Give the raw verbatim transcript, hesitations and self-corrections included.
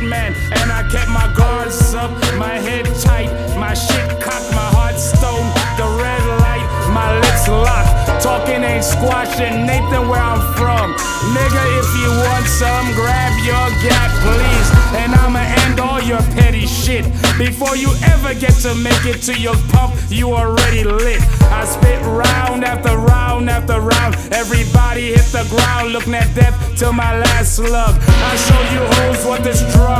man, and I kept my guards up, my head tight, my shit cocked, my heart stone, the red light, my lips locked. Talking ain't squashing, Nathan, where I'm from. Nigga, if you want some, grab your gap, please. And I'ma end all your petty shit. Before you ever get to make it to your pump, you already lit. I spit round after round after round. Everybody hit the ground, looking at death till my last slug. I show you hoes what this drug